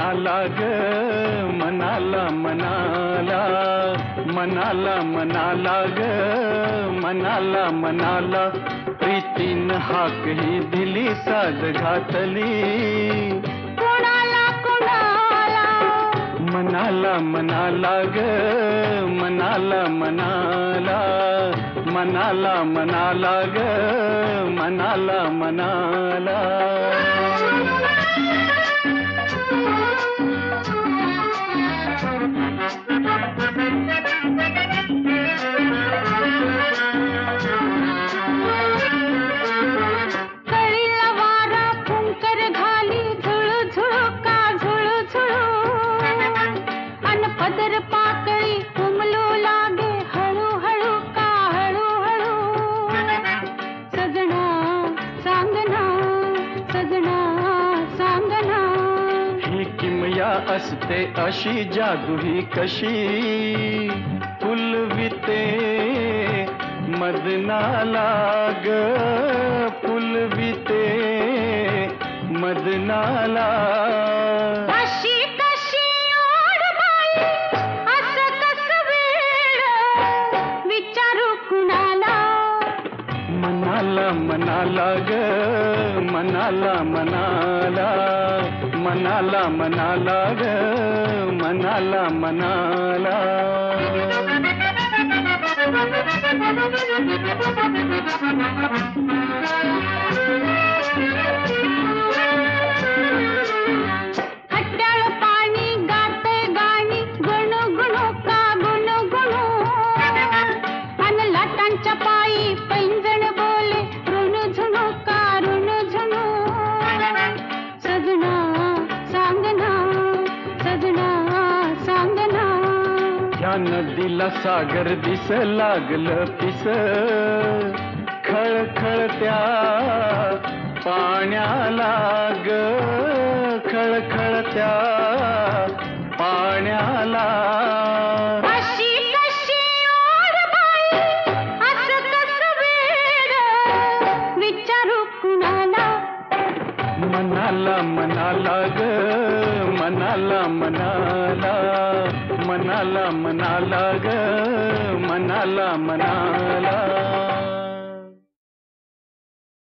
मनाला ग मनाला मनाला मनाला मनाला ग मनाला मनाला प्रीतीन हाक ही दिली साज घातली कोणाला कोणाला मनाला मनाला ग मनाला मनाला मनाला मनाला ग मनाला मनाला कळीला वारा फुंकर घाली झुळू झुळू का झुळू झुळू अन पदर पाकळी उमलू लागे हळू हळू का हळू हळू सजना सांगना सजना सांगना ही किमया असते अशी जादू ही कशी फुलविते मदनाला ग फुलविते मदनाला अशी कशी ओढ बाई असं कसं वेळ विचारू कुणाला मनाला मनाला ग मनाला मनाला मनाला मनाला ग मनाला मनाला खट्याळ पाणी गाते गाणी गुणू गुणू का गुणू गुणू अन लाटांच्या पायी पैंजण बोले ऋणू झुणू का ऋणू झुणू सजना सांगना सजना सांगना या नदीला सागर दिस लागलं पिस खळखळत्या पाण्याला ग खळखळत्या पाण्याला अशी कशी ओढ बाई असं कसं वेड विचारू कुणाला मनाला मनाला ग मनाला मनाला मनाला मनाला ग मनाला मनाला